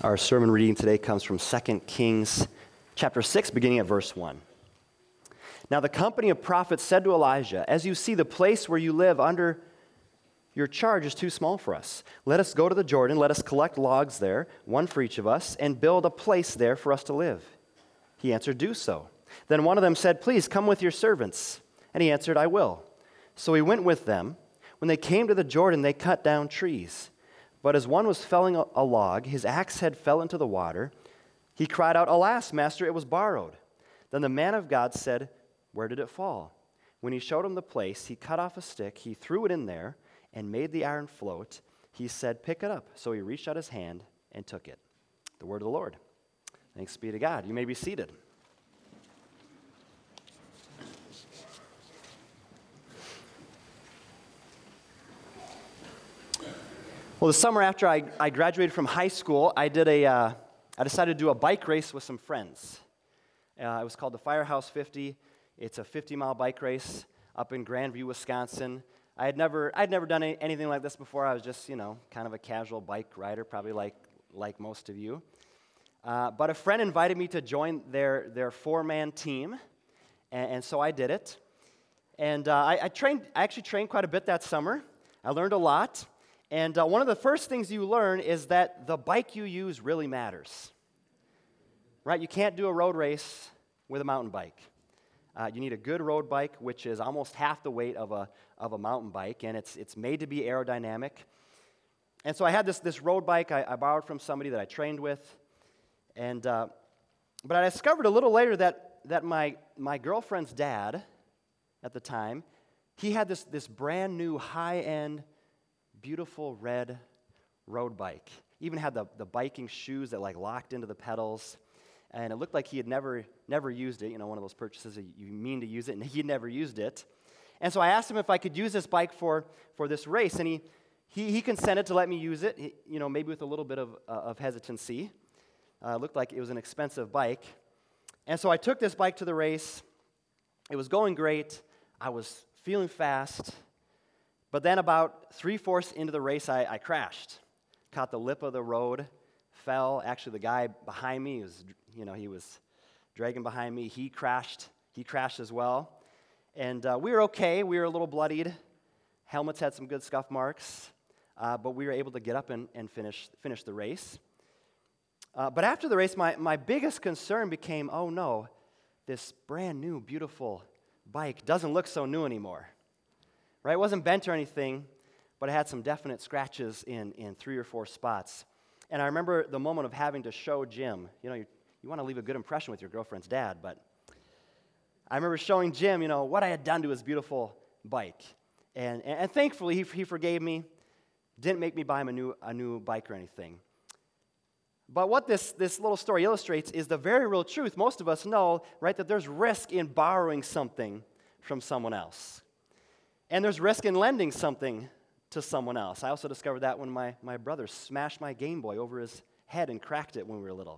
Our sermon reading today comes from 2 Kings chapter 6, beginning at verse 1. Now the company of prophets said to Elijah, "As you see, the place where you live under your charge is too small for us. Let us go to the Jordan, let us collect logs there, one for each of us, and build a place there for us to live." He answered, "Do so." Then one of them said, "Please come with your servants." And he answered, "I will." So he went with them. When they came to the Jordan, they cut down trees. But as one was felling a log, his axe head fell into the water. He cried out, "Alas, master, it was borrowed." Then the man of God said, "Where did it fall?" When he showed him the place, he cut off a stick, he threw it in there, and made the iron float. He said, "Pick it up." So he reached out his hand and took it. The word of the Lord. Thanks be to God. You may be seated. Well, the summer after I graduated from high school, I decided to do a bike race with some friends. It was called the Firehouse 50. It's a 50-mile bike race up in Grandview, Wisconsin. I'd never done anything like this before. I was just, kind of a casual bike rider, probably like most of you. But a friend invited me to join their four-man team, and so I did it. And I actually trained quite a bit that summer. I learned a lot. And one of the first things you learn is that the bike you use really matters. Right? You can't do a road race with a mountain bike. You need a good road bike, which is almost half the weight of a mountain bike, and it's made to be aerodynamic. And so I had this road bike I borrowed from somebody that I trained with, but I discovered a little later that my girlfriend's dad at the time, he had this brand new high-end, beautiful red road bike. Even had the biking shoes that locked into the pedals. And it looked like he had never used it, one of those purchases that you mean to use it, and he had never used it. And so I asked him if I could use this bike for this race, and he consented to let me use it, maybe with a little bit of hesitancy. It looked like it was an expensive bike. And so I took this bike to the race. It was going great. I was feeling fast. But then about 3/4 into the race, I crashed. Caught the lip of the road, fell. Actually, the guy behind me, he was dragging behind me. He crashed as well. And we were okay. We were a little bloodied. Helmets had some good scuff marks. But we were able to get up and finish the race. But after the race, my biggest concern became, oh no, this brand new, beautiful bike doesn't look so new anymore. Right? It wasn't bent or anything, but it had some definite scratches in 3 or 4 spots. And I remember the moment of having to show Jim, you want to leave a good impression with your girlfriend's dad, but I remember showing Jim, what I had done to his beautiful bike. And thankfully, he forgave me, didn't make me buy him a new bike or anything. But what this little story illustrates is the very real truth. Most of us know, right, that there's risk in borrowing something from someone else. And there's risk in lending something to someone else. I also discovered that when my brother smashed my Game Boy over his head and cracked it when we were little.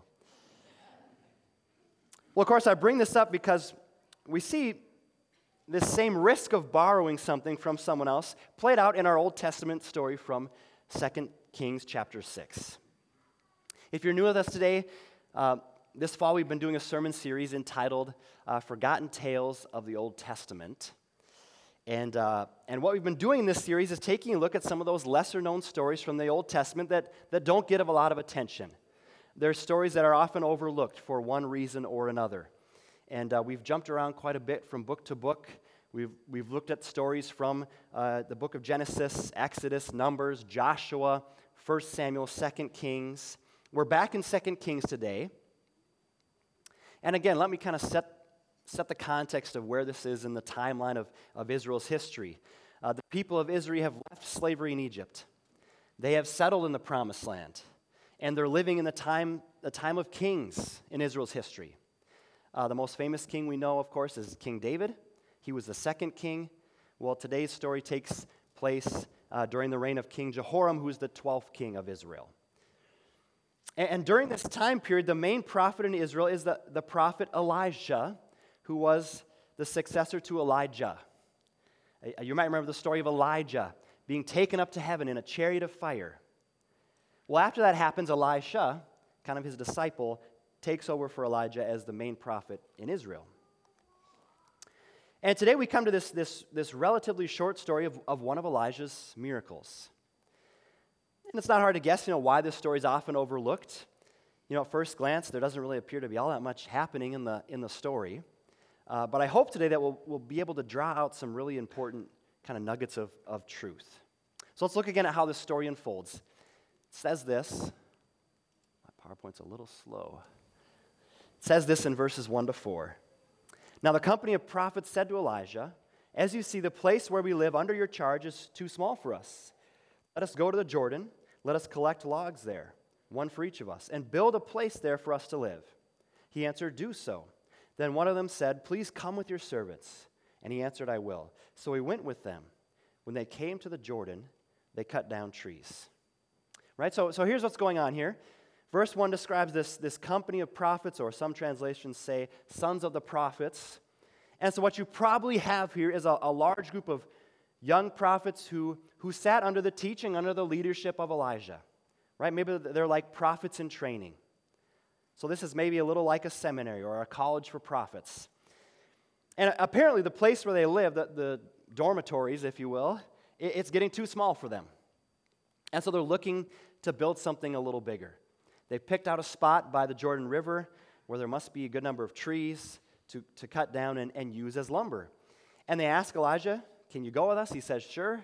Well, of course, I bring this up because we see this same risk of borrowing something from someone else played out in our Old Testament story from 2 Kings chapter 6. If you're new with us today, this fall we've been doing a sermon series entitled Forgotten Tales of the Old Testament. And what we've been doing in this series is taking a look at some of those lesser-known stories from the Old Testament that don't get a lot of attention. They're stories that are often overlooked for one reason or another. And we've jumped around quite a bit from book to book. We've looked at stories from the book of Genesis, Exodus, Numbers, Joshua, 1 Samuel, 2 Kings. We're back in 2 Kings today. And again, let me kind of set the context of where this is in the timeline of Israel's history. The people of Israel have left slavery in Egypt. They have settled in the Promised Land. And they're living in the time of kings in Israel's history. The most famous king we know, of course, is King David. He was the second king. Well, today's story takes place during the reign of King Jehoram, who is the 12th king of Israel. And during this time period, the main prophet in Israel is the prophet Elijah, who was the successor to Elijah. You might remember the story of Elijah being taken up to heaven in a chariot of fire. Well, after that happens, Elisha kind of his disciple, takes over for Elijah as the main prophet in Israel. And today we come to this relatively short story of one of Elijah's miracles. And it's not hard to guess, why this story is often overlooked. At first glance, there doesn't really appear to be all that much happening in the story. But I hope today that we'll be able to draw out some really important kind of nuggets of truth. So let's look again at how this story unfolds. It says this. My PowerPoint's a little slow. It says this in verses 1 to 4. Now the company of prophets said to Elijah, "As you see, the place where we live under your charge is too small for us. Let us go to the Jordan. Let us collect logs there, one for each of us, and build a place there for us to live." He answered, "Do so." Then one of them said, "Please come with your servants." And he answered, "I will." So he went with them. When they came to the Jordan, they cut down trees. Right? So here's what's going on here. Verse 1 describes this company of prophets, or some translations say sons of the prophets. And so what you probably have here is a large group of young prophets who sat under the teaching, under the leadership of Elijah. Right? Maybe they're like prophets in training. So this is maybe a little like a seminary or a college for prophets. And apparently the place where they live, the dormitories, if you will, it's getting too small for them. And so they're looking to build something a little bigger. They picked out a spot by the Jordan River where there must be a good number of trees to cut down and use as lumber. And they ask Elijah, "Can you go with us?" He says, "Sure."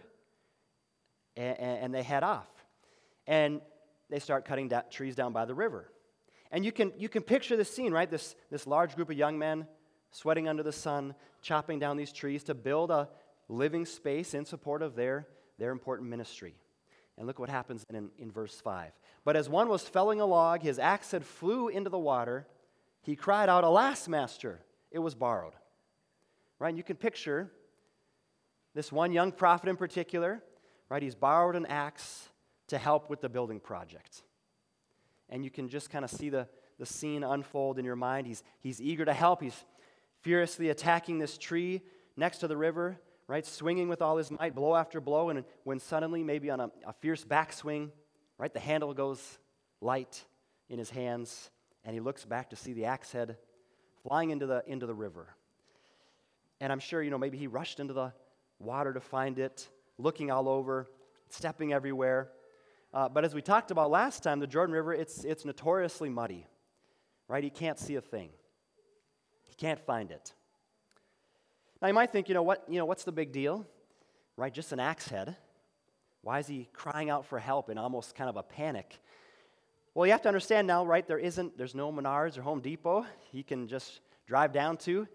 And they head off. And they start cutting trees down by the river. And you can picture this scene, right? This large group of young men sweating under the sun, chopping down these trees to build a living space in support of their important ministry. And look what happens in verse 5. But as one was felling a log, his axe head flew into the water. He cried out, "Alas, master, it was borrowed." Right? And you can picture this one young prophet in particular, right? He's borrowed an axe to help with the building project. And you can just kind of see the scene unfold in your mind. He's eager to help. He's furiously attacking this tree next to the river, right? Swinging with all his might, blow after blow. And when suddenly, maybe on a fierce backswing, right, the handle goes light in his hands, and he looks back to see the axe head flying into the river. And I'm sure, maybe he rushed into the water to find it, looking all over, stepping everywhere. But as we talked about last time, the Jordan River, it's notoriously muddy, right? He can't see a thing. He can't find it. Now you might think, what's the big deal, right? Just an axe head. Why is he crying out for help in almost kind of a panic? Well, you have to understand now, right? There's no Menards or Home Depot he can just drive down to,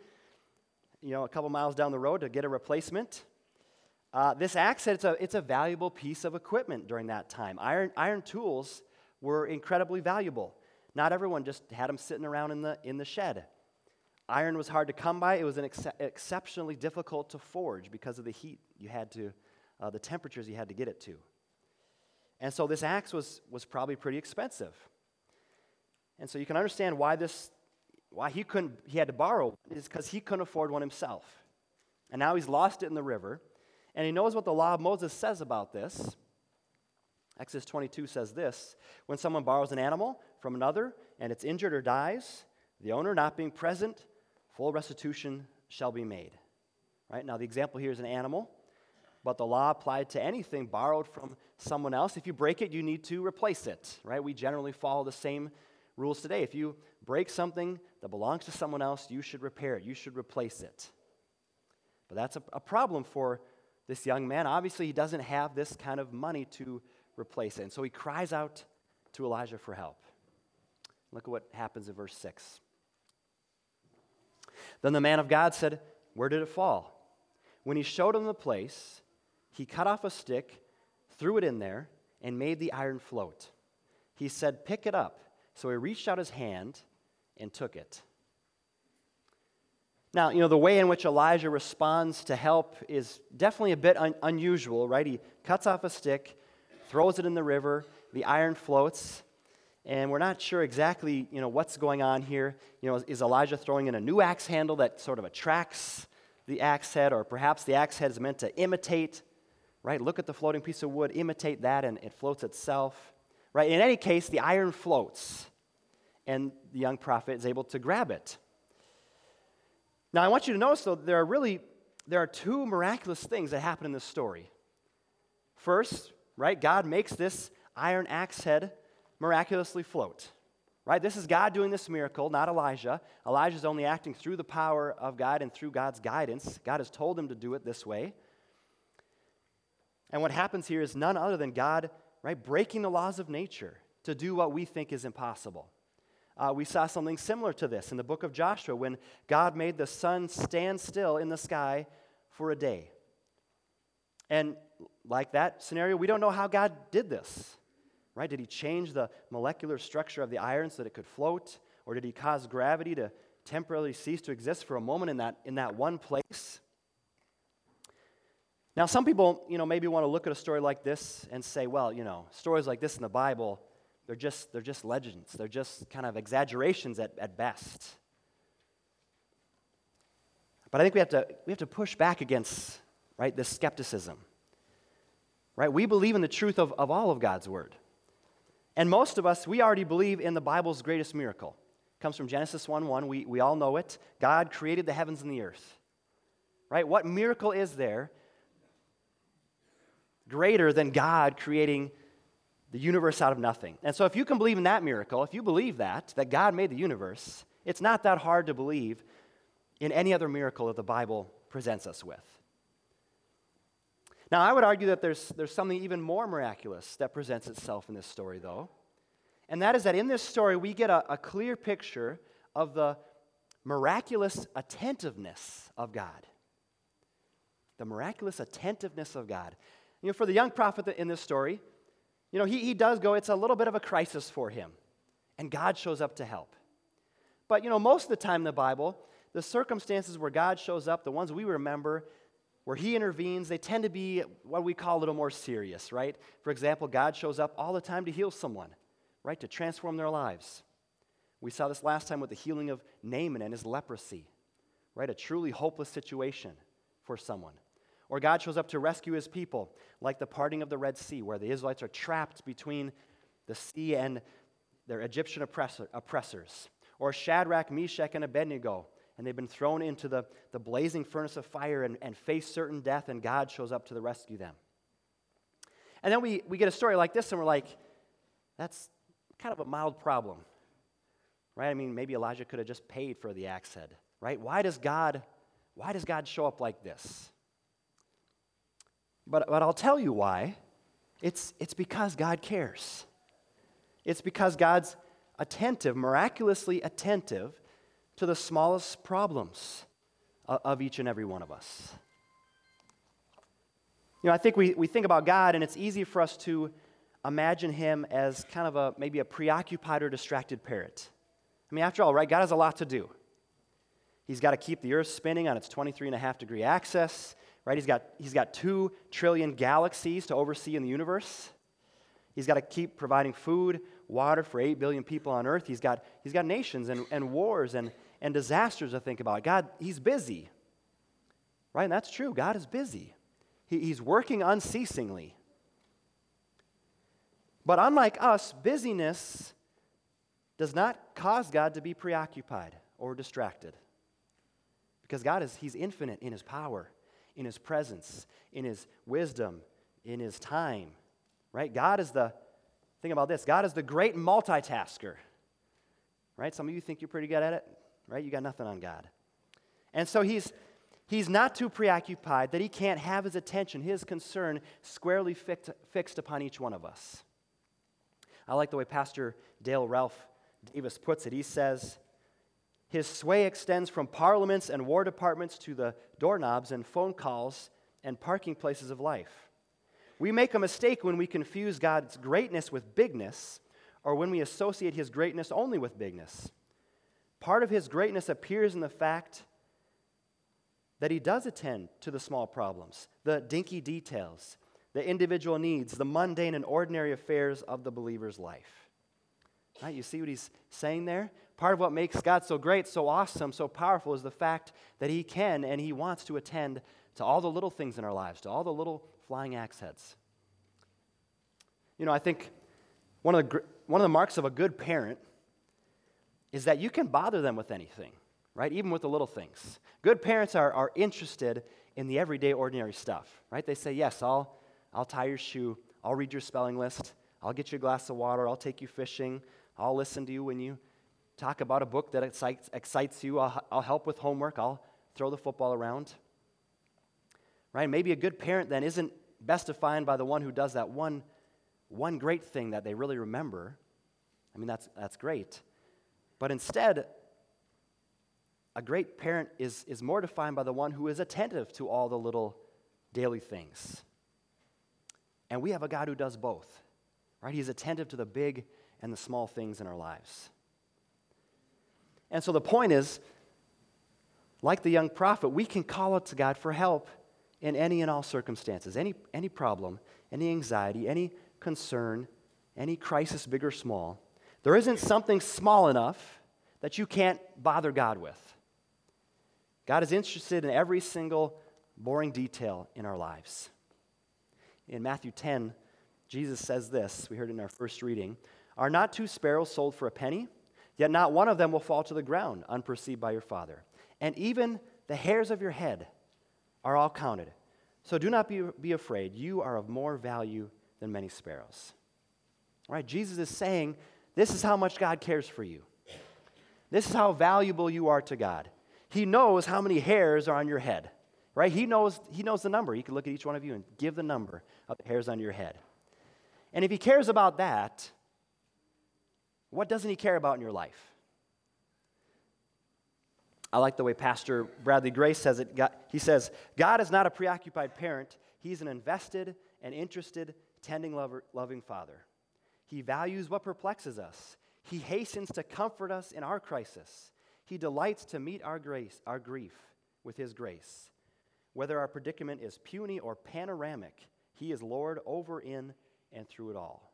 a couple miles down the road to get a replacement. This axe head, it's a valuable piece of equipment during that time. Iron tools were incredibly valuable. Not everyone just had them sitting around in the shed. Iron was hard to come by. It was exceptionally difficult to forge because of the heat you had to, the temperatures you had to get it to. And so this axe was probably pretty expensive. And so you can understand why he had to borrow, is because he couldn't afford one himself. And now he's lost it in the river. And he knows what the law of Moses says about this. Exodus 22 says this: when someone borrows an animal from another and it's injured or dies, the owner not being present, full restitution shall be made. Right? Now the example here is an animal, but the law applied to anything borrowed from someone else. If you break it, you need to replace it. Right? We generally follow the same rules today. If you break something that belongs to someone else, you should repair it. You should replace it. But that's a problem for this young man. Obviously, he doesn't have this kind of money to replace it. And so he cries out to Elijah for help. Look at what happens in verse 6. Then the man of God said, "Where did it fall?" When he showed him the place, he cut off a stick, threw it in there, and made the iron float. He said, "Pick it up." So he reached out his hand and took it. Now, the way in which Elijah responds to help is definitely a bit unusual, right? He cuts off a stick, throws it in the river, the iron floats, and we're not sure exactly, what's going on here. Is Elijah throwing in a new axe handle that sort of attracts the axe head, or perhaps the axe head is meant to imitate, right? Look at the floating piece of wood, imitate that, and it floats itself, right? In any case, the iron floats. and the young prophet is able to grab it. Now, I want you to notice, though, there are two miraculous things that happen in this story. First, right, God makes this iron axe head miraculously float. Right? This is God doing this miracle, not Elijah. Elijah's only acting through the power of God and through God's guidance. God has told him to do it this way. And what happens here is none other than God, right, breaking the laws of nature to do what we think is impossible. We saw something similar to this in the book of Joshua when God made the sun stand still in the sky for a day. And like that scenario, we don't know how God did this. Right? Did he change the molecular structure of the iron so that it could float? Or did he cause gravity to temporarily cease to exist for a moment in that one place? Now, some people, maybe want to look at a story like this and say, well, stories like this in the Bible, they're just legends. They're just kind of exaggerations at best. But I think we have to push back against, right, this skepticism. Right? We believe in the truth of all of God's word. And most of us, we already believe in the Bible's greatest miracle. It comes from Genesis 1:1. We all know it. God created the heavens and the earth. Right? What miracle is there greater than God creating the universe out of nothing? And so if you can believe in that miracle, if you believe that God made the universe, it's not that hard to believe in any other miracle that the Bible presents us with. Now, I would argue that there's something even more miraculous that presents itself in this story, though. And that is that in this story, we get a clear picture of the miraculous attentiveness of God. The miraculous attentiveness of God. For the young prophet in this story, he does go, it's a little bit of a crisis for him. And God shows up to help. But, most of the time in the Bible, the circumstances where God shows up, the ones we remember, where he intervenes, they tend to be what we call a little more serious, right? For example, God shows up all the time to heal someone, right? To transform their lives. We saw this last time with the healing of Naaman and his leprosy, right? A truly hopeless situation for someone. Or God shows up to rescue his people, like the parting of the Red Sea, where the Israelites are trapped between the sea and their Egyptian oppressors. Or Shadrach, Meshach, and Abednego, and they've been thrown into the blazing furnace of fire and face certain death, and God shows up to rescue them. And then we get a story like this, and we're like, that's kind of a mild problem, right? I mean, maybe Elijah could have just paid for the axe head, right? Why does God show up like this? But I'll tell you why. It's because God cares. It's because God's attentive, miraculously attentive to the smallest problems of each and every one of us. I think we think about God, and it's easy for us to imagine him as kind of maybe a preoccupied or distracted parrot. I mean, after all, right, God has a lot to do. He's got to keep the earth spinning on its 23.5-degree axis, right? He's got 2 trillion galaxies to oversee in the universe. He's got to keep providing food, water for 8 billion people on earth. He's got nations and wars and disasters to think about. God, he's busy, right? And that's true. God is busy. He's working unceasingly. But unlike us, busyness does not cause God to be preoccupied or distracted. Because he's infinite in his power, in his presence, in his wisdom, in his time, right? Think about this, God is the great multitasker, right? Some of you think you're pretty good at it, right? You got nothing on God. And so he's not too preoccupied that he can't have his attention, his concern squarely fixed upon each one of us. I like the way Pastor Dale Ralph Davis puts it. He says, his sway extends from parliaments and war departments to the doorknobs and phone calls and parking places of life. We make a mistake when we confuse God's greatness with bigness, or when we associate his greatness only with bigness. Part of his greatness appears in the fact that he does attend to the small problems, the dinky details, the individual needs, the mundane and ordinary affairs of the believer's life. Right? You see what he's saying there? Part of what makes God so great, so awesome, so powerful is the fact that he can and he wants to attend to all the little things in our lives, to all the little flying axe heads. I think one of the marks of a good parent is that you can bother them with anything, right? Even with the little things. Good parents are interested in the everyday, ordinary stuff, right? They say, yes, I'll tie your shoe, I'll read your spelling list, I'll get you a glass of water, I'll take you fishing, I'll listen to you when you talk about a book that excites you, I'll help with homework, I'll throw the football around. Right? Maybe a good parent then isn't best defined by the one who does that one great thing that they really remember. I mean, that's great. But instead, a great parent is more defined by the one who is attentive to all the little daily things. And we have a God who does both. Right? He's attentive to the big and the small things in our lives. And so the point is, like the young prophet, we can call out to God for help in any and all circumstances, any problem, any anxiety, any concern, any crisis, big or small. There isn't something small enough that you can't bother God with. God is interested in every single boring detail in our lives. In Matthew 10, Jesus says this, we heard it in our first reading, "Are not 2 sparrows sold for a penny? Yet not one of them will fall to the ground unperceived by your Father. And even the hairs of your head are all counted. So do not be afraid. You are of more value than many sparrows." All right, Jesus is saying, this is how much God cares for you. This is how valuable you are to God. He knows how many hairs are on your head, right? He knows the number. He can look at each one of you and give the number of the hairs on your head. And if he cares about that, what doesn't he care about in your life? I like the way Pastor Bradley Gray says it. He says, God is not a preoccupied parent. He's an invested and interested, tending, loving father. He values what perplexes us. He hastens to comfort us in our crisis. He delights to meet our grief with his grace. Whether our predicament is puny or panoramic, he is Lord over, in, and through it all.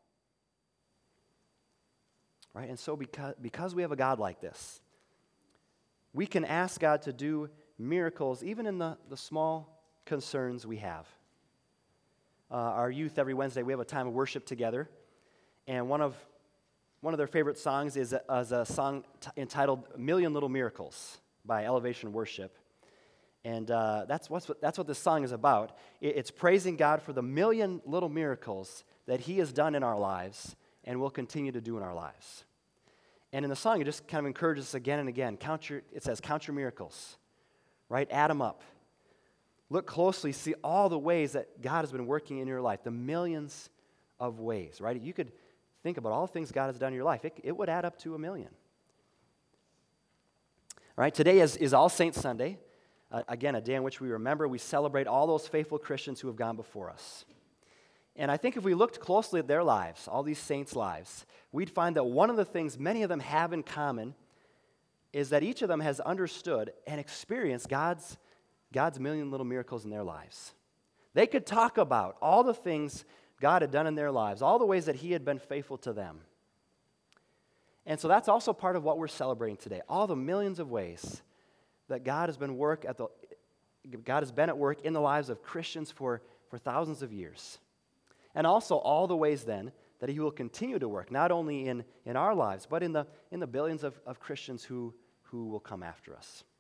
Right? And so because we have a God like this, we can ask God to do miracles even in the small concerns we have. Our youth, every Wednesday, we have a time of worship together. And one of their favorite songs is a song entitled "Million Little Miracles" by Elevation Worship. And that's what this song is about. It's praising God for the million little miracles that he has done in our lives and will continue to do in our lives. And in the song, it just kind of encourages us again and again. It says, count your miracles, right? Add them up. Look closely, see all the ways that God has been working in your life, the millions of ways, right? You could think about all the things God has done in your life. It would add up to 1 million. All right, today is All Saints Sunday. Again, a day in which we celebrate all those faithful Christians who have gone before us. And I think if we looked closely at their lives, all these saints' lives, we'd find that one of the things many of them have in common is that each of them has understood and experienced God's million little miracles in their lives. They could talk about all the things God had done in their lives, all the ways that he had been faithful to them. And so that's also part of what we're celebrating today, all the millions of ways that God has been at work in the lives of Christians for thousands of years. And also all the ways then that he will continue to work, not only in our lives, but in the billions of Christians who will come after us.